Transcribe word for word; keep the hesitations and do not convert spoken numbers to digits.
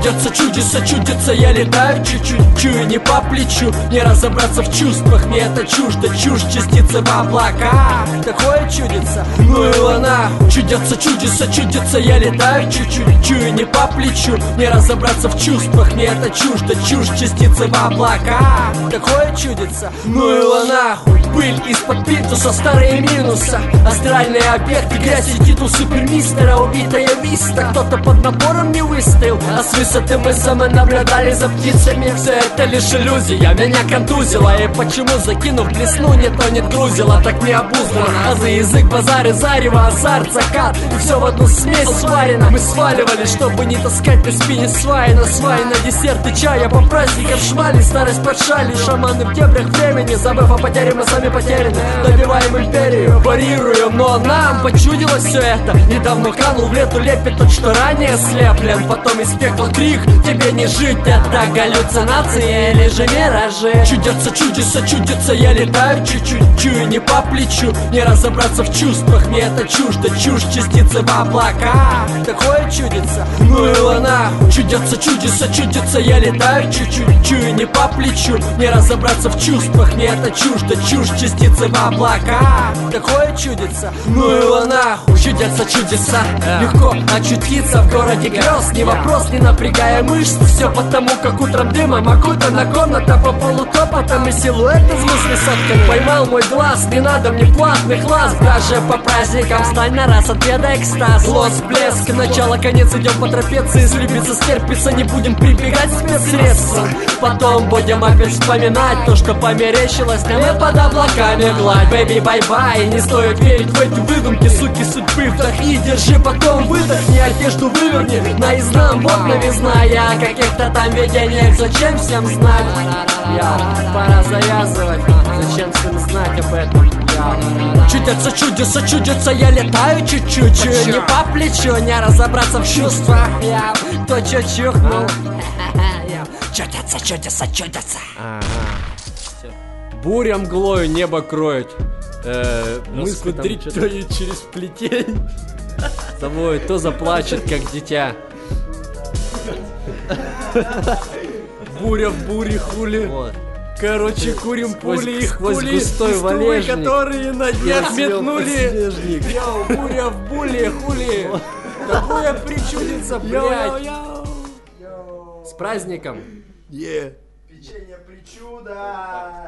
Чудятся чудеса, чудится, я летаю чуть-чуть, чую не по плечу. Не разобраться в чувствах, мне это чуждо. Чушь частицы в облаках, такое чудится, ну его нахуй. Чудятся чудеса, чудится, я летаю чуть-чуть, чую не по плечу. Не разобраться в чувствах, мне это чуждо. Чушь частицы в облаках, такое чудится, ну его нахуй. Пыль из-под плинтуса, старые минуса, астральные объекты, грязь и титул супермистера. Убитая виста, кто-то под напором не выстоял, а с высоты мы сами наблюдали за птицами. Все это лишь иллюзия, меня контузила. И почему, закинув блесну, не тонет грузила? Так не обуздано, а за язык базары, зарево, азарт, закат, и все в одну смесь сварено. Мы сваливали, чтобы не таскать на спине сваи. На сваи, на десерт и чая, по праздникам шмали, старость под шали. Шаманы в дебрях времени, забыв о потере, мы сами потеряны. Добиваем империю, парируем, но нам почудилось все это. Недавно канул в лету лепит тот, что ранее слеплен. Потом из пекла крик, тебе не жить. Это галлюцинации или же миражи? Чудятся чудеса, чудится, я летаю чуть-чуть, чую не по плечу. Не разобраться в чувствах, мне это чуждо. Чушь частицы в облаках, такое чудится, ну его нахуй. Чудятся чудеса, чудится, я летаю чуть-чуть, чую не по плечу. Не разобраться в чувствах, мне это чуждо. Чушь частицы в облаках, такое чудится, ну его нахуй. Чудятся чудеса, легко очутиться в городе грез. Не вопрос, не напрягая мышц, все потому, как утром дымом окутана комната. По полу топотом и силуэты с высоткой. Поймал мой глаз, не надо мне платных лаз. Даже по праздникам встань на раз, отведай экстаз. Лос, блеск, начало, конец, идем по трапеции. Слюбиться, стерпится, не будем прибегать к спецсредствам. Потом будем опять вспоминать то, что померещилось нам и под облаками гладь. Бэйби, бай-бай, не стоит верить в эти выдумки, суки судьбы. Вдохни, держи, потом выдохни, одежду выверни наизнан, вот новизна. Я о каких-то там видениях, зачем всем знать? Я, пора завязывать, зачем всем знать об этом? Я. Чудятся чудеса, чудится, я летаю чуть-чуть, чую не по плечу, не разобраться в чувствах. Я то чё чухнул. Чудятся чудеса, чудятся. Буря мглою небо кроет. Э, мы смотреть то и через плетень. Тобой то заплачет, как дитя. Буря в буре хули. Вот. Короче, курим сквозь, пули, их пули, густой валежник, которые на днях метнули. Йоу, буря в буле, хули. Такое причудится, блядь. С праздником. Yeah. Печенье причуда.